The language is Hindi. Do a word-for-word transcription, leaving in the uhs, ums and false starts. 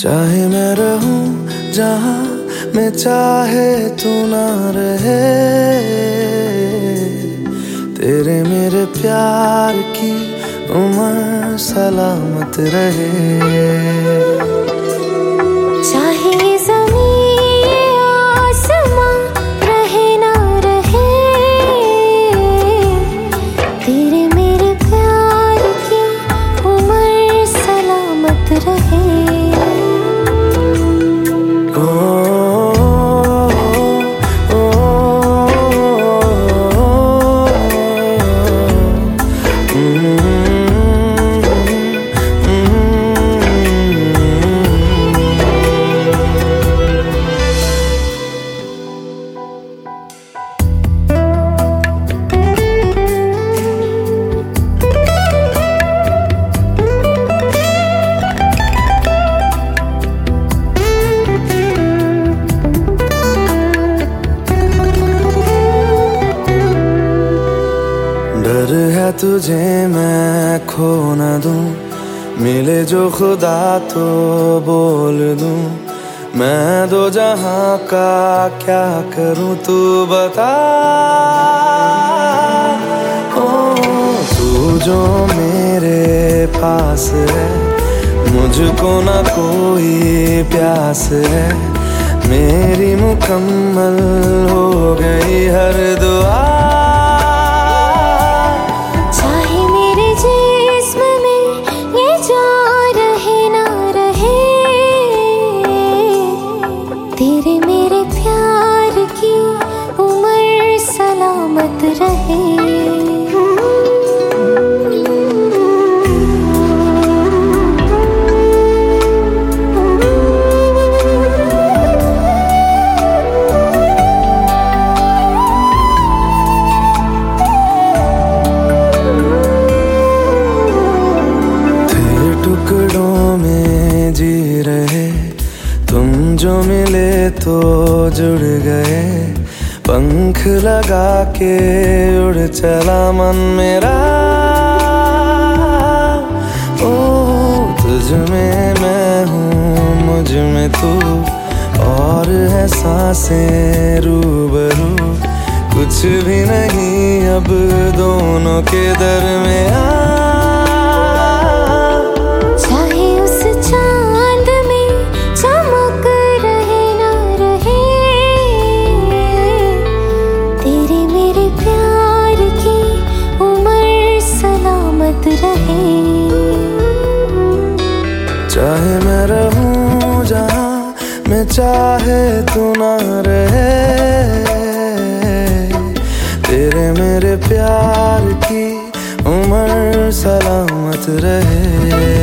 चाहे मैं रहूं जहां मैं चाहे तू ना रहे, तेरे मेरे प्यार की उम्र सलामत रहे। चाहे ज़मीन आसमां रहे ना रहे, तेरे मेरे प्यार की उम्र सलामत रहे। डर है तुझे मैं खो न दूं, मिले जो खुदा तो बोल दूं। मैं दो जहां का क्या करूं तू बता। ओ तू जो मेरे पास है, मुझको ना कोई प्यास है। मेरी मुकम्मल हो गई हर दुआ। तेरे मेरे प्यार की उम्र सलामत रहे। तेरे टुकड़ों में जी रहे, तुम जो मिले तो जुड़ गए। पंख लगा के उड़ चला मन मेरा। ओ तुझ में मैं हूँ, मुझ में तू, और है सांसें रूबरू। कुछ भी नहीं अब दोनों के दरमियां। चाहे मैं रहूं जहां मैं चाहे तू ना रहे, तेरे मेरे प्यार की उम्र सलामत रहे।